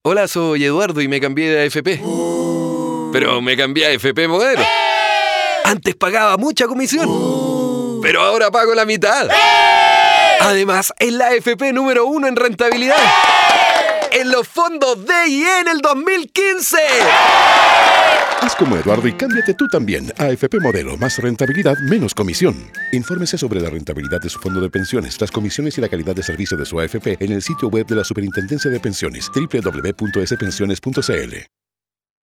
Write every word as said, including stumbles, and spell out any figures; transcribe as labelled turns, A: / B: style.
A: Hola, soy Eduardo y me cambié de A F P. Pero me cambié a A F P Modelo. Antes pagaba mucha comisión, pero ahora pago la mitad. Además, es la A F P número uno en rentabilidad en los fondos D I E en el dos mil quince.
B: Haz como Eduardo y cámbiate tú también a A F P Modelo. Más rentabilidad, menos comisión. Infórmese sobre la rentabilidad de su fondo de pensiones, las comisiones y la calidad de servicio de su A F P en el sitio web de la Superintendencia de Pensiones, doble u doble u doble u punto ese pensiones punto c l.